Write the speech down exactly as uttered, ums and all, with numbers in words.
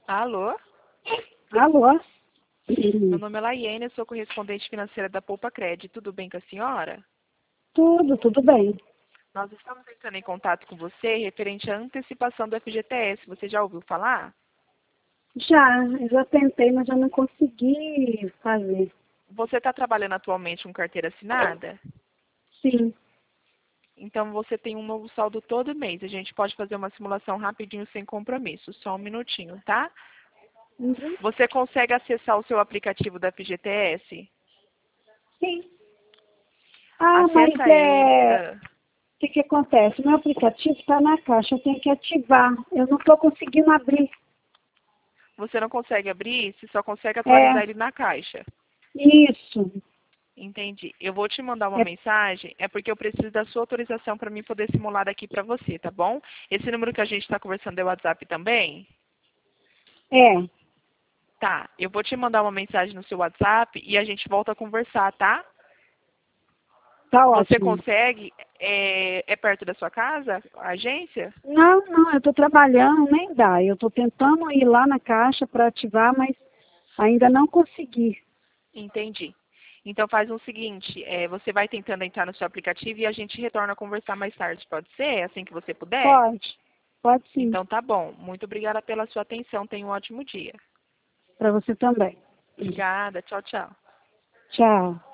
Alô? Alô? Meu nome é Laiane, eu sou correspondente financeira da Poupa Cred. Tudo bem com a senhora? Tudo, tudo bem. Nós estamos entrando em contato com você referente à antecipação do F G T S. Você já ouviu falar? Já, eu já tentei, mas eu não consegui fazer. Você está trabalhando atualmente com carteira assinada? Sim. Então você tem um novo saldo todo mês. A gente pode fazer uma simulação rapidinho sem compromisso. Só um minutinho, tá? Uhum. Você consegue acessar o seu aplicativo da F G T S? Sim. Ah, mas Acessa ele. é... Ah, O que que acontece? Meu aplicativo está na caixa, eu tenho que ativar. Eu não estou conseguindo abrir. Você não consegue abrir? Você só consegue É, atualizar ele na caixa. isso. Entendi. Eu vou te mandar uma É, mensagem, é porque eu preciso da sua autorização para mim poder simular aqui para você, tá bom? Esse número que a gente está conversando é o WhatsApp também? é, Tá. Eu vou te mandar uma mensagem no seu WhatsApp e a gente volta a conversar, tá? tá Você ótimo. consegue? É, é perto da sua casa, a agência? Não, não, eu estou trabalhando, nem dá. Eu estou tentando ir lá na caixa para ativar, mas ainda não consegui. Entendi. Então faz o seguinte, é, você vai tentando entrar no seu aplicativo e a gente retorna a conversar mais tarde, pode ser? Assim que você puder? Pode, pode sim. Então tá bom. Muito obrigada pela sua atenção. Tenha um ótimo dia. Para você também. Obrigada. Tchau, tchau. Tchau.